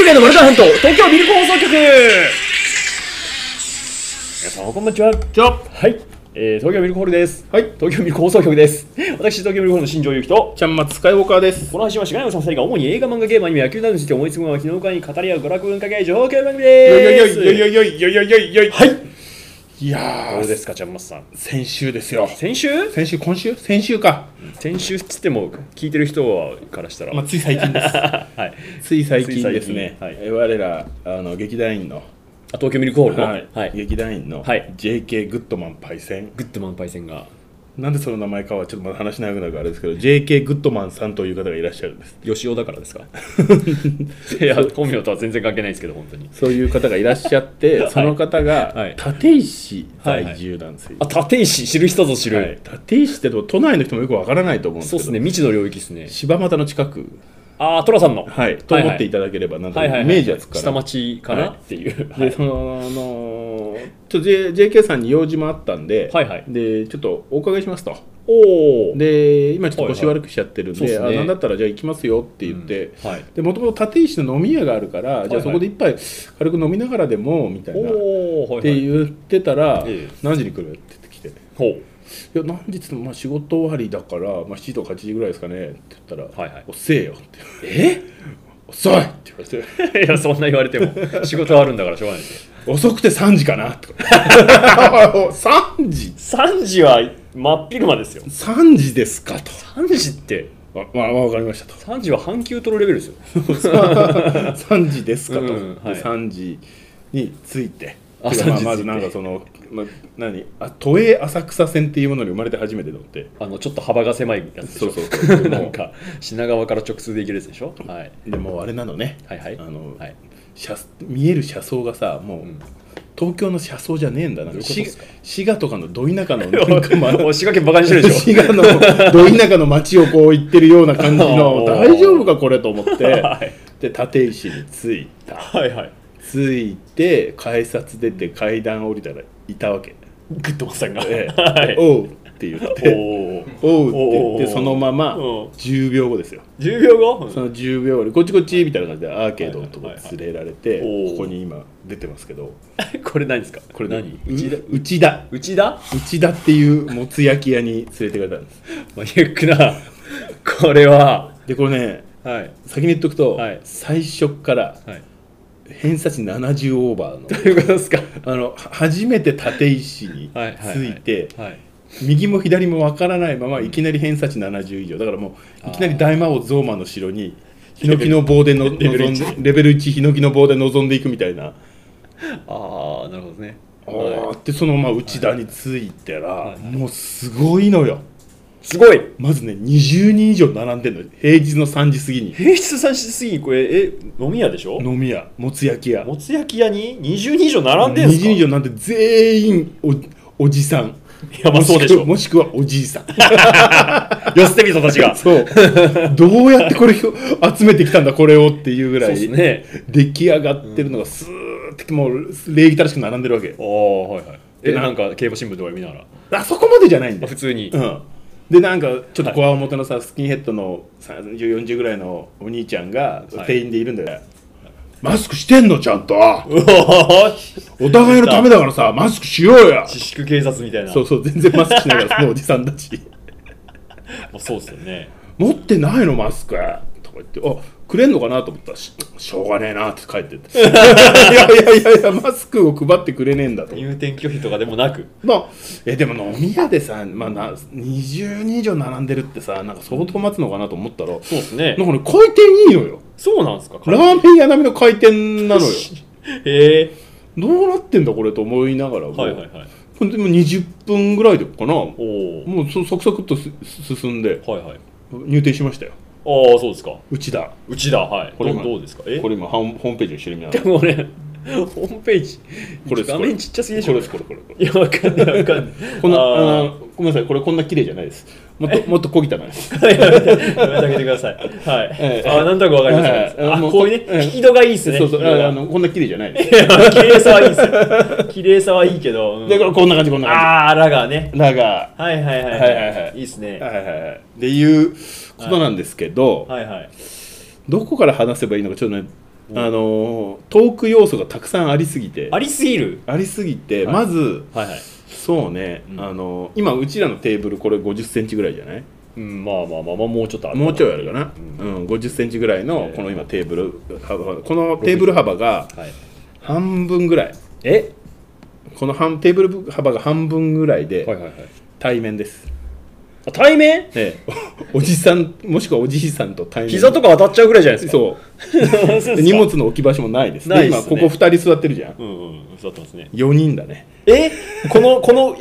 県のマルタン半島東京ミルク放送局。皆さんこんにちは。はい、東京ミルクホールです。はい、東京ミルク放送局です。私東京ミルクホールの新庄ゆきとちゃんまつスカイウォーカーです。 この配信はしがないおさん2人が主に映画、漫画、ゲーム、アニメ、野球などについて思いつくまま昨日会に語り合う娯楽文化系情報系番組です。はい。 いやー、 どうですかちゃんまつさん。 先週ですよ。 先週今週先週か。 先週っつっても聞いてる人からしたら、 つい最近です。 はい。 つい最近ですね。 はい、 我ら劇団員の東京ミルクホールの、 はい、劇団員の JK グッドマンパイセン。 グッドマンパイセンがなんでその名前かはちょっとまだ話し長くなるからあれですけど、 JK グッドマンさんという方がいらっしゃるんです。 吉尾だからですか？いや、本名とは全然関係ないですけど、本当にそういう方がいらっしゃって、はい、その方が立石在住なんですよ。 あ、立石知る人ぞ知る、はい、 立石って都内の人もよくわからないと思うんですけど、 そうですね、未知の領域ですね。 柴又の近く、 ああ、寅さんの、 はい、と思っていただければ、なんとイメージはつくから、 下町かなっていう。 で、JK さんに用事もあったんで、でちょっとお伺いしますと。で今ちょっと腰悪くしちゃってるんで、なんだったらじゃあ行きますよって言って、でもともと立石の飲み屋があるから、じゃあそこで一杯軽く飲みながらでもみたいなって言ってたら、何時に来るって言ってきて、いや何時っても仕事終わりだから、7時とか8時ぐらいですかねって言ったら、遅えよって、遅いって言われて、 いやそんな言われても仕事あるんだからしょうがないですよ。 遅くて3時かなとか3時 3時は真っ昼間ですよ。 3時ですかと。 3時って分かりましたと。 3時は半休取るレベルですよ。 3時ですかと、3時に着いて、まずなんかその都営浅草線っていうものに生まれて初めて乗って、 ちょっと幅が狭いやつでしょ。そうなんか品川から直通で行けるやつでしょ。 でもあれなのね、見える車窓がさ、もう東京の車窓じゃねえんだな。滋賀とかのど田舎の滋賀県バカにしてるでしょ。 滋賀のど田舎の街をこう行ってるような感じの大丈夫かこれと思って、で立石に着いた。着いて改札出て階段降りたらいたわけ。 グッドマンさんがおうって言って、おうって言って、そのまま10秒後ですよ。 10秒後？ その10秒後でこっちこっちみたいな感じでアーケードのとこ連れられて、ここに今出てますけど、 これ何ですか？これ何？ 内田っていうもつ焼き屋に連れてかれたんです。 マニアックな。これはでこれね、先に言っとくと、最初から偏差値70オーバーの。 どういうことですか？ 初めて立石に着いて、右も左も分からないままいきなり偏差値70以上だから、もういきなり大魔王ゾーマの城にヒノキの棒でレベル1ヒノキの棒で臨んでいくみたいな。 なるほどね。 でその内田に着いたら、もうすごいのよ。 すごい。 まずね、20人以上並んでるの。平日の3時過ぎに。 平日3時過ぎにこれ飲み屋でしょ？飲み屋、もつ焼き屋。 もつ焼き屋に20人以上並んでるんですか？ 20人以上なんで全員おじさん。 いや、まあそうでしょ。 もしくはおじいさん。 寄せてみた人たちが。 そう。どうやってこれを集めてきたんだこれをっていうぐらい出来上がってるのがスーってもう礼儀正しく並んでるわけ。なんか競馬新聞とか見ながら。そこまでじゃないんだよ。 普通に。 でなんかちょっとこわもてのさ、スキンヘッドの30、40ぐらいのお兄ちゃんが店員でいるんだよ。マスクしてんのちゃんと。お互いのためだからさ、マスクしようや。 自粛警察みたいな。 そう全然マスクしないからそのおじさんたち。 そうですよね。 持ってないのマスクとか言って、くれんのかなと思ったら、しょうがねえなって帰ってって。いやマスクを配ってくれねえんだと。 入店拒否とかでもなく。 でも飲み屋でさ、20人以上並んでるってさ、なんか相当待つのかなと思ったら、 そうですね。 なんかね、回転いいのよ。 そうなんですか？ ラーメン屋並みの回転なのよ。どうなってんだこれと思いながらも、でも20分ぐらいでかな、もうサクサクっと進んで入店しましたよ。 そうですか。 内田、 これどうですか？ これ今ホームページを一緒に見ながら。 でもね、ホームページこれ画面ちっちゃすぎでしょ。 これいや、わかんない。 ごめんなさい、これこんな綺麗じゃないです。もっと小汚いです。 やめてあげてください。なんとなくわかりました。こういうね、引き戸がいいですね。 こんな綺麗じゃないです。 綺麗さはいいですよ。綺麗さはいいけど。 でこんな感じ。 ラガーね。 ラガー。いいですね。 っていうことなんですけど、どこから話せばいいのかちょっとねトーク要素がたくさんありすぎてまず、はいはい、そうね、今うちらのテーブルこれ50センチぐらいじゃない？ まあもうちょっとあるもうちょいあるかな、50センチぐらいのこの今テーブル幅、このテーブル幅が半分ぐらい、このテーブル幅が半分ぐらいで対面です。 対面？ おじさんもしくはおじいさんと対面。 膝とか当たっちゃうぐらいじゃないですか。 そう荷物の置き場所もないです。今ここ2人座ってるじゃん。 座ってますね。 4人だね。 この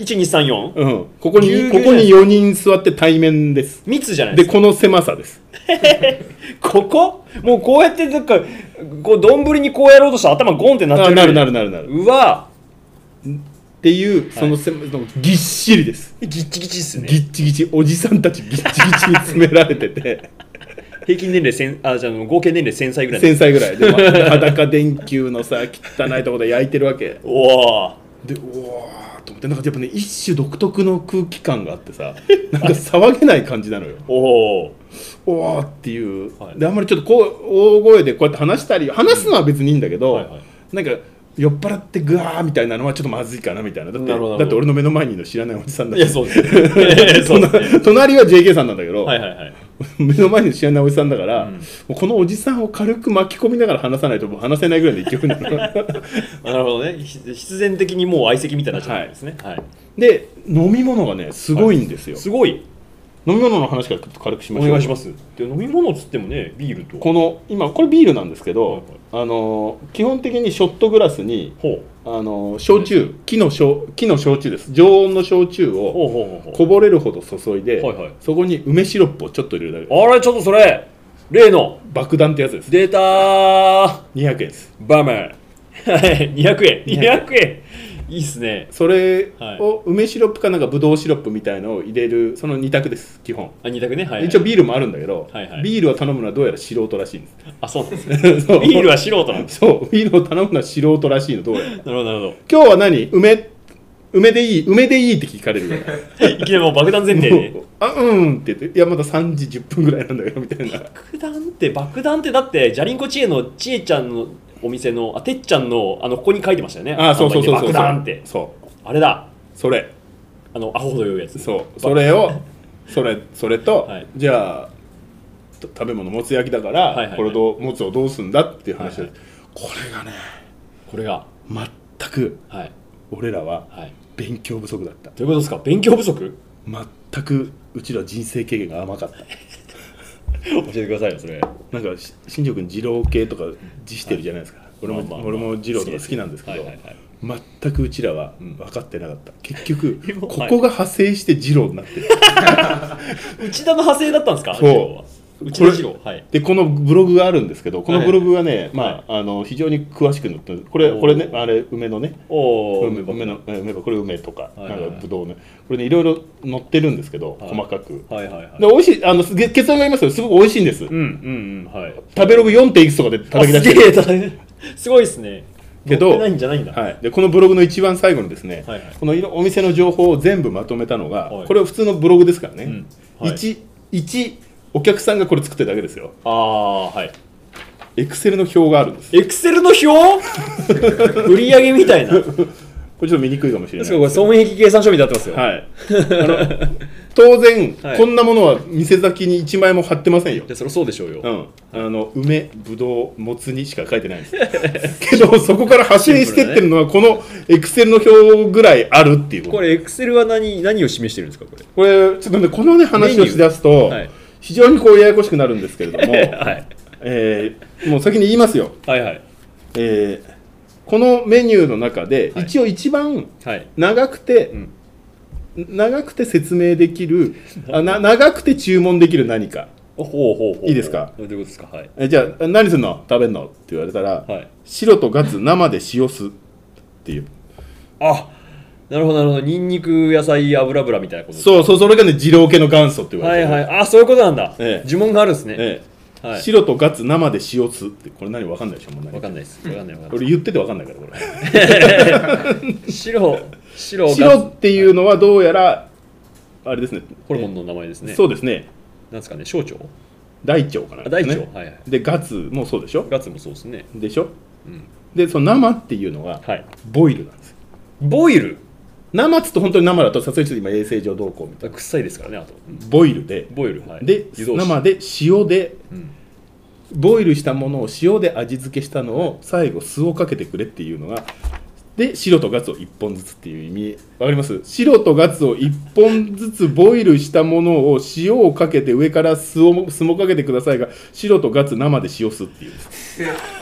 1,2,3,4？ ここに4人座って対面です。 密じゃないですか。 でこの狭さです。 ここもうこうやってなんかこう丼にこうやろうとしたら頭ゴンってなっちゃう。 なる。 うわっていうそのぎっしりです。 ギッチギチですね。 ギッチギチ、おじさんたちギッチギチに詰められてて平均年齢じゃあ合計年齢1000歳ぐらい。 1000歳ぐらいで裸電球のさ汚いところで焼いてるわけ。でおーと思って、なんかやっぱね一種独特の空気感があってさなんか騒げない感じなのよ。おーっていう、であんまりちょっとこう大声でこうやって話すのは別にいいんだけど、なんか酔っ払ってグワーみたいなのはちょっとまずいかなみたいな。だって俺の目の前にいるの知らないおじさんだし。いやそうです隣は JK さんなんだけど、目の前に知らないおじさんだから、もうこのおじさんを軽く巻き込みながら話さないともう話せないぐらいの勢いなの。なるほどね。必然的にもう相席みたいになっちゃうんですね。 で飲み物がねすごいんですよ。 すごい。 飲み物の話から軽くしましょう。 お願いします。で飲み物っつってもね、ビールと今これビールなんですけど、基本的にショットグラスに焼酎、木の焼酎です。常温の焼酎をこぼれるほど注いで、そこに梅シロップをちょっと入れるだけ。 あれちょっとそれ例の爆弾ってやつです。 出たー。 200円です。 バーマー200円いいっすね。 それを梅シロップかなんかブドウシロップみたいのを入れる、その2択です基本。 2択ね。 一応ビールもあるんだけど、ビールを頼むのはどうやら素人らしいんです。 そうなんですね。ビールは素人なんです。 そうビールを頼むのは素人らしいの。どうやら。なるほどなるほど。 今日は何梅でいいって聞かれるからいきなりもう爆弾前提でって言って、いやまだ3時10分ぐらいなんだけどみたいな。 爆弾ってだってじゃりんこ知恵のちえちゃんのお店のてっちゃんのここに書いてましたよね。 そう爆弾って。 そうあれだ。 それアホほど酔うやつ。 それをそれと、じゃあ食べ物もつ焼きだから、これともつをどうすんだっていう話です。これが全く俺らは勉強不足だった。 どういうことですか？勉強不足？ 全くうちら人生経験が甘かった教えてくださいよそれ。 なんか新庄君二郎系とか自してるじゃないですか。俺も二郎とか好きなんですけど、全くうちらは分かってなかった。結局ここが派生して二郎になってる。 内田の派生だったんですか？ そう内田二郎。でこのブログがあるんですけど、このブログはね、非常に詳しく載ってる。これね、あれ梅のね、梅これ梅とかなんかぶどうね、これねいろいろ載ってるんですけど、細かく。で美味しい、結論が言いますけどすごく美味しいんです。食べログ 4. いくつとかで叩き出してる。 すごいですね。 けどでこのブログの一番最後にですね、このお店の情報を全部まとめたのが、これは普通のブログですからね。1お客さんがこれ作ってるだけですよ。エクセルの表があるんです。 エクセルの表？売り上げみたいな。これちょっと見にくいかもしれない。 これ損益計算書みたいになってますよ。当然、こんなものは店先に1枚も貼ってませんよ。 そりゃそうでしょうよ。 梅、ぶどう、もつ煮しか書いてないんですけど、そこから派生してってるのはこのエクセルの表ぐらいあるっていう。 これエクセルは何を示してるんですか？ これちょっとね、このね話をしだすと非常にややこしくなるんですけれども、もう先に言いますよ。このメニューの中で一応一番長くて説明できる、長くて注文できる何か。いいですか？ どういうことですか？ じゃあ何するの？食べるの？って言われたら、白とガツ生で塩酢っていう。 なるほどなるほど。ニンニク野菜油みたいなこと。 そう、それがね二郎系の元祖って言われてる。 そういうことなんだ。呪文があるんですね。白とガツ生で塩酢って、これ何分かんないでしょ？もう分かんないです。 これ言ってて分かんないからこれ。白っていうのはどうやらあれですね。 ホルモンの名前ですね。 そうですね。 なんですかね、小腸？ 大腸かな、 大腸、はいはい、 でガツもそうでしょ。 ガツもそうですね。 でしょ、うん、でその生っていうのがボイルなんですよ。 ボイル、 生っつと本当に生だとさすがにちょっと今衛生上どうこうみたいな臭いですからね。あとボイルで、 はい、 で生で塩で、ボイルしたものを塩で味付けしたのを最後酢をかけてくれっていうのが、で白とガツを1本ずつっていう意味わかります？白とガツを1本ずつボイルしたものを塩をかけて上から酢もかけてくださいが、白とガツ生で塩酢っていうんです。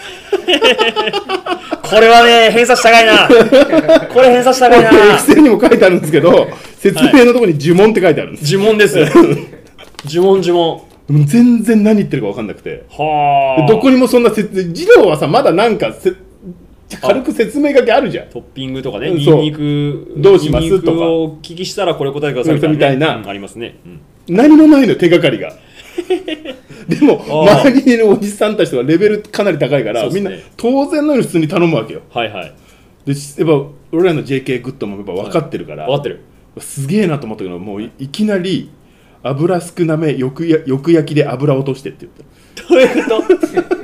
これはね偏差値高いな。これ偏差値高いな。 エクセルにも書いてあるんですけど、説明のところに呪文って書いてあるんです。 呪文です。呪文。 全然何言ってるか分かんなくて、 はどこにもそんな児童はさまだなんか軽く説明書きあるじゃん。 トッピングとかね、ニンニクどうしますとかお聞きしたらこれ答えてくださいみたいな、ありますね。 何もないの手がかりが。でも周りにいるおじさんたちとかレベルかなり高いから、みんな当然のように普通に頼むわけよ。 はいはい。 でやっぱ俺らの JK グッドもやっぱ分かってるから、 分かってる。 すげえなと思ったけど、もういきなり油少なめよく焼きで油落としてって言った。 どういうこと？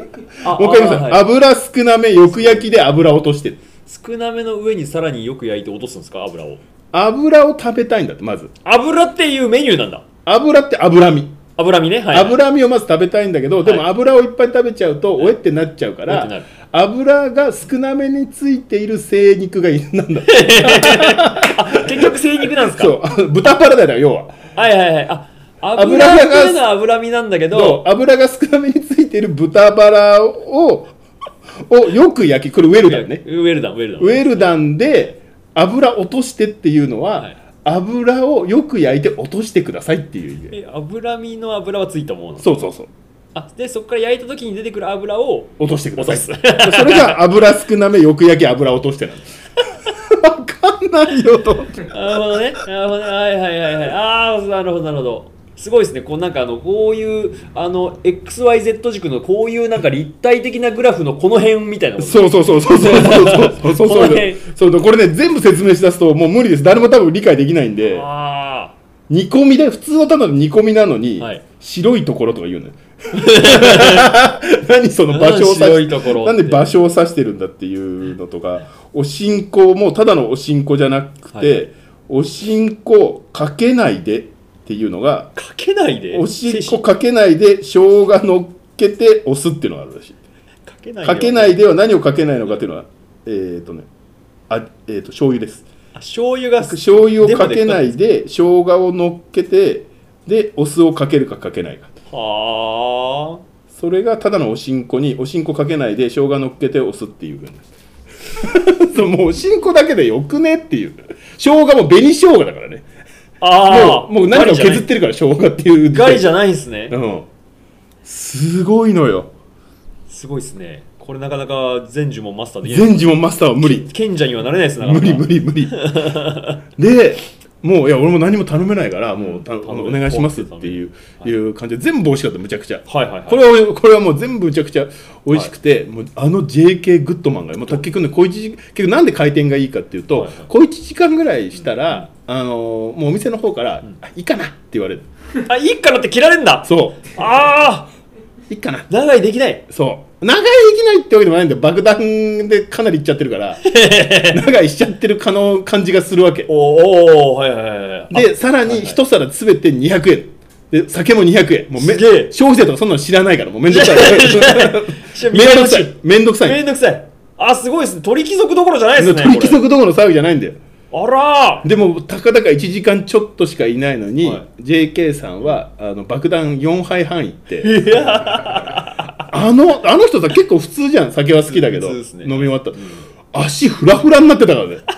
もう一回言います。油少なめよく焼きで油落として。 少なめの上にさらによく焼いて落とすんですか？油を食べたいんだって。まず油っていうメニューなんだ。 油って脂身ね、はい、 脂身をまず食べたいんだけど、でも油をいっぱい食べちゃうとおえってなっちゃうから、油が少なめについている精肉がなんだ。 結局精肉なんですか？ そう豚バラだよ要は。 油が脂身なんだけど、 油が少なめについている豚バラをよく焼き、これウェルダンね。 ウェルダンで油落としてっていうのは、油をよく焼いて落としてくださいっていう意味。 脂身の油はついたもの。 そう。 でそこから焼いた時に出てくる油を落としてください。それが油少なめよく焼き油落としてなんです。わかんないよと。 なるほどね。はい。なるほど。すごいですね。こうなんかこういうXYZ 軸のこういうなんか立体的なグラフのこの辺みたいな。 そう。これね全部説明しだすともう無理です。誰も多分理解できないんで。煮込みで普通のただの煮込みなのに、白いところとか言うのよ。何その場所を指して、なんで場所を指してるんだっていうのとか、おしんこもただのおしんこじゃなくて、おしんこかけないでっていうのが、 かけないで、 おしんこかけないで生姜乗っけて押すっていうのがあるらしい。かけないでは何をかけないのかっていうのは醤油です。 醤油をかけないで生姜を乗っけて、でお酢をかけるかかけないか。それがただのおしんこにおしんこかけないで生姜乗っけてお酢っていう風ですもうおしんこだけでよくねっていう。生姜も紅生姜だからね。もう何かを削ってるから生姜っていう。 ガリじゃないんですね。 すごいのよ。 すごいですね。これなかなか全呪文マスターできない。全呪文マスターは無理。 賢者にはなれないですな。 無理。でもういや俺も何も頼めないからもうお願いしますっていう感じで全部美味しかったむちゃくちゃ。これはもう全部むちゃくちゃ美味しくて、もうJK グッドマンがもう結局ね結局なんで回転がいいかっていうと、小1時間ぐらいしたらもうお店の方からいいかなって言われる。 いいかなって切られるんだ。 そう。いいかな。 長居できない。 そう。長居できないってわけでもないんだよ。爆弾でかなりいっちゃってるから長居しちゃってる感じがするわけ。でさらに一皿すべて200円で酒も200円。もう消費税とかそんなの知らないからもうめんどくさい。めんどくさい。 すごいですね。鳥貴族どころじゃないですね。 鳥貴族どころの騒ぎじゃないんだよ。 でもたかだか1時間ちょっとしかいないのに、JK さんは爆弾4杯半いってあの人さ結構普通じゃん。酒は好きだけど、飲み終わった、足フラフラになってたからね。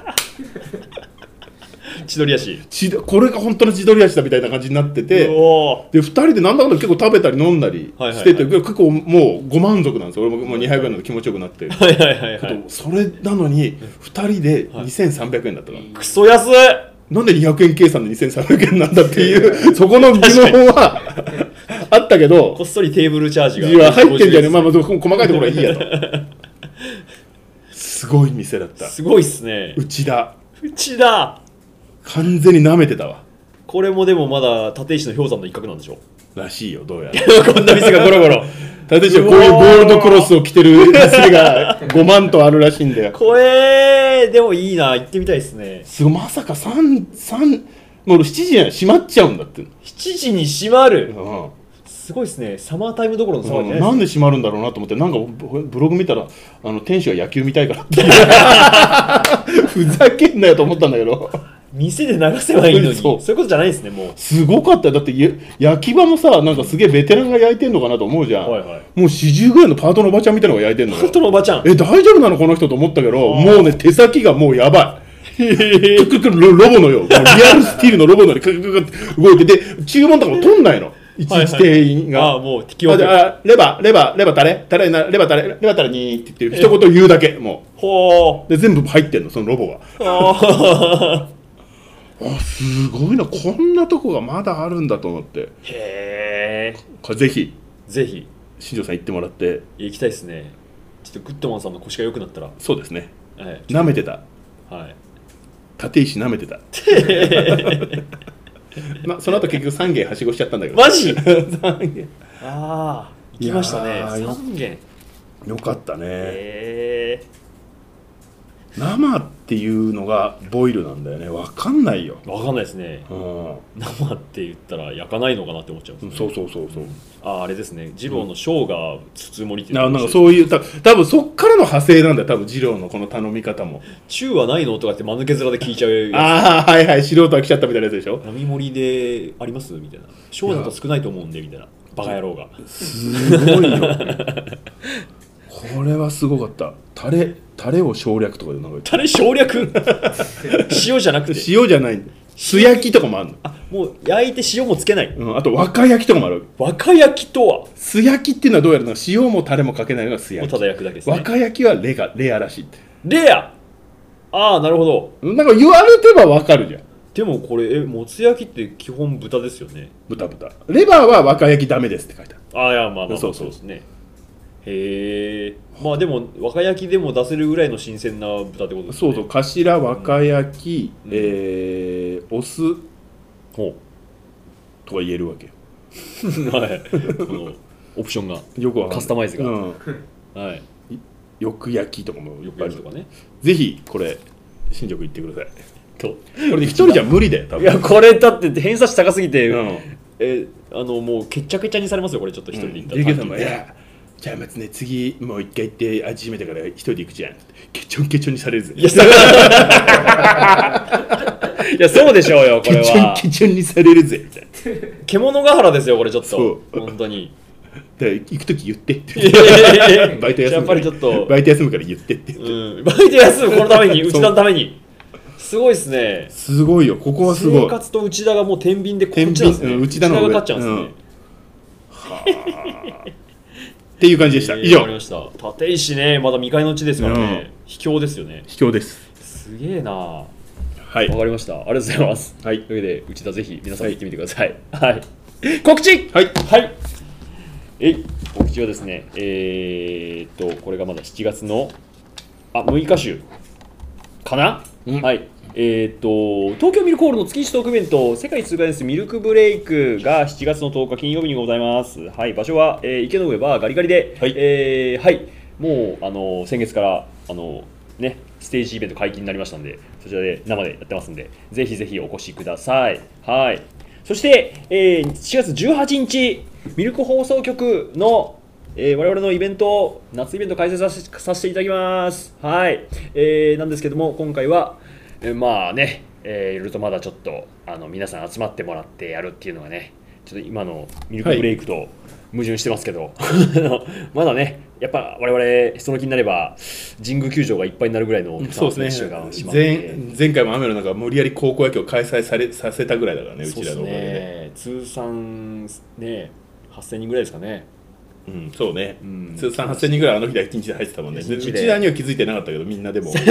千鳥足。 これが本当の千鳥足だみたいな感じになってて、で2人でなんだかんだ結構食べたり飲んだりしてて、結構もうご満足なんですよ。俺ももう200円の気持ちよくなって、それなのに2人で2300円だったの。 クソ安い。 なんで200円計算で2300円なんだっていうそこの疑問はあったけど、 こっそりテーブルチャージが入ってんじゃね。まあ細かいところはいいやと。すごい店だった。 すごいっすね。 内田完全に舐めてたわ。 これもでもまだ立石の氷山の一角なんでしょ。 らしいよ、どうやら。 こんな店がゴロゴロ。 立石はこういうゴールドクロスを着てる店が5万とあるらしいんだよ。 怖えー。でもいいな、行ってみたいですね。 まさかもう7時には閉まっちゃうんだって。 7時に閉まる、 うんすごいですね。サマータイムどころのサマーじゃないです、 なんで閉まるんだろうなと思って、なんかブログ見たら店主が野球見たいからってふざけんなよと思ったんだけど、 店で流せばいいのにそういうことじゃないですね。もうすごかったよ。だって焼き場もさ、なんかすげえベテランが焼いてんのかなと思うじゃん、はいはい、もう40ぐらいのパートのおばちゃんみたいなのが焼いてんのよ。 パートのおばちゃん、 大丈夫なのこの人と思ったけど、もうね手先がもうやばいクククロボのよ、もうリアルスティールのロボのようにククククって動いて、で注文とかも取んないの、一時店員が、 はいはい、もう適応でレバタレにって言って一言言うだけ、もうほで全部入ってんの、そのロボがすごいな、こんなとこがまだあるんだと思って。 へえ。 これぜひ新庄さん行ってもらって。 行きたいですね。ちょっとグッドマンさんの腰が良くなったら。 そうですね、 はい、 舐めてた、 はい、 立石舐めてたその後結局3軒はしごしちゃったんだけど。 マジ 3軒ああ行きましたね。3軒よかったね。生っていうのがボイルなんだよね。分かんないよ。 分かんないですね、生って言ったら焼かないのかなって思っちゃうんですね。そうあれですね、二郎の生姜つつ盛りってなんかそういう多分そっからの派生なんだよ、多分二郎のこの頼み方も。 中はないのとかって間抜け面で聞いちゃうやつ。 ああはいはい、素人が来ちゃったみたいなやつでしょ。 並盛りでありますみたいな、生姜だと少ないと思うんでみたいな、バカ野郎がすごいよこれはすごかった。タレを省略とかでなんかタレ省略塩じゃなくて。 塩じゃないんだ。素焼きとかもあるの。 もう焼いて塩もつけない、 あと若焼きとかもある。 若焼きとは素焼きっていうのはどうやら塩もタレもかけないのが素焼き。 ただ焼くだけですね。 若焼きはレアらしい。 レア。ああなるほど。 なんか言われてばわかるじゃん。 でもこれもつ焼きって基本豚ですよね。 豚レバーは若焼きダメですって書いてある。 いやまあそうですね。へえ。まあでも若焼きでも出せるぐらいの新鮮な豚ってことですね。 そう頭若焼き、お酢とか言えるわけよはいこのオプションがよくカスタマイズが、はい、 よく焼きとかもよくあるとかね。 ぜひこれ新宿行ってください。これ一人じゃ無理だよ多分。 いやこれだって偏差値高すぎて、もうけっちゃけちゃにされますよこれ、ちょっと一人で行ったら。 ゆうけさんもじゃあまずね次もう一回行って味しめてから一人で行くじゃん。ケチョンケチョンにされるぜ。いやそうでしょうよこれは。 ケチョンにされるぜみたいな。 獣ヶ原ですよこれちょっと。本当に。 行く時言ってって。バイト休むから。 やっぱりちょっとバイト休むから言ってって言って。 バイト休むこのために内田のために。すごいですね。 すごいよ、ここはすごい。 生活と内田がもう天秤でこっちなんですね。 内田が勝っちゃうんですね。 っていう感じでした。以上。 わかりました。立石ね、まだ未開の地ですからね。秘境ですよね。 秘境です。 すげえな。 はい。 わかりました。ありがとうございます。 はい。 というわけで内田ぜひ皆さん行ってみてください。はい。告知。 はい。 はい。告知はですね、これがまだ7月の6日週かな。はい。東京ミルクホールの月1トークイベント、世界通過ですミルクブレイクが7月の10日金曜日にございます。はい、場所は、池の上バーガリガリで、はい、もう先月からステージイベント解禁になりましたので、そちらで生でやってますんで、ぜひぜひお越しください。はい。そして、7月18日、ミルク放送局の我々のイベント、夏イベント開催させていただきます。はい。なんですけども、今回は、まあね、いろいろとまだちょっと皆さん集まってもらってやるっていうのがね、ちょっと今のミルクブレイクと矛盾してますけど、まだね、やっぱ我々その気になれば神宮球場がいっぱいになるぐらいのそうですね。前回も雨の中無理やり高校野球を開催させたぐらいだからね、うちらのおかげで。 通算ね8000人ぐらいですかね。 そうね、通算8000人ぐらいあの日で1日で入ってたもんね。うちらには気づいてなかったけど、みんなでも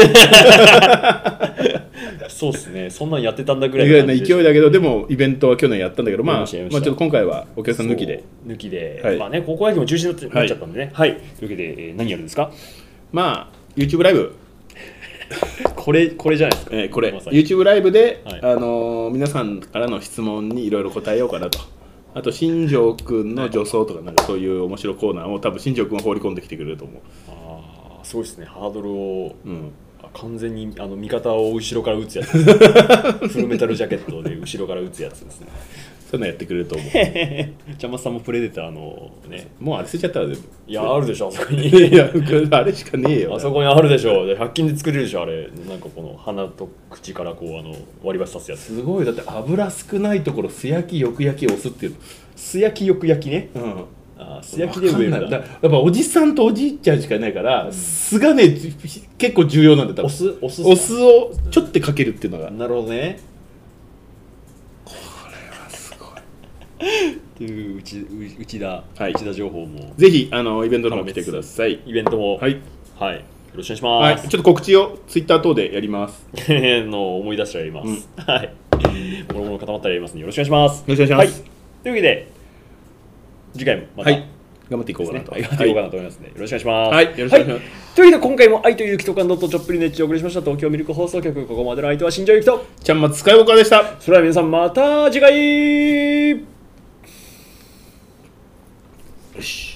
そうですね、そんなんやってたんだぐらいの勢いだけど、でもイベントは去年やったんだけど、まあちょっと今回はお客さん抜きで、 まあね、高校野球も中止になっちゃったんでね。はい、というわけで何やるんですか。 まあ YouTube ライブこれじゃないですか。 これ YouTube ライブで皆さんからの質問にいろいろ答えようかなと。 あと新庄君の助走とかなんかそういう面白いコーナーを多分新庄君は放り込んできてくれると思う。 ああ、すごいですね。ハードルを、完全に味方を後ろから打つやつフルメタルジャケットで後ろから打つやつですね。 そういうのやってくれると思う。 ちゃんまつさんもプレデターのね、 もうあれ捨てちゃったら全部。 いや、あるでしょ、あそこに。 いや、あれしかねえよ。 あそこにあるでしょ。100均で作れるでしょ、あれ。なんかこの鼻と口からこう割り箸刺すやつ。 すごい、だって油少ないところ素焼きよく焼き押すっていうの。 素焼きよく焼きね。素焼きで植えるんだ。 やっぱおじさんとおじいちゃんしかいないから、酢がね結構重要なんだよ。お酢をちょっとかけるっていうのが。 なるほどね。 これはすごい。 っていう内田情報もぜひイベントの方来てください。 イベントもはい、 よろしくお願いします。 ちょっと告知をツイッター等でやります。 思い出したらやります。はい。もろもろ固まったらやりますのでよろしくお願いします。 よろしくお願いします。 というわけで次回もまた頑張っていこうかなと。 頑張っていこうかなと思いますのでよろしくお願いします。 はい、よろしくお願いします。 というわけで今回も愛と勇気と感動とちょっぷりネッチをお送りしました東京ミルク放送局、ここまでの相手は新庄ゆきとちゃんまつスカイウォーカーでした。 それでは皆さんまた次回。よし。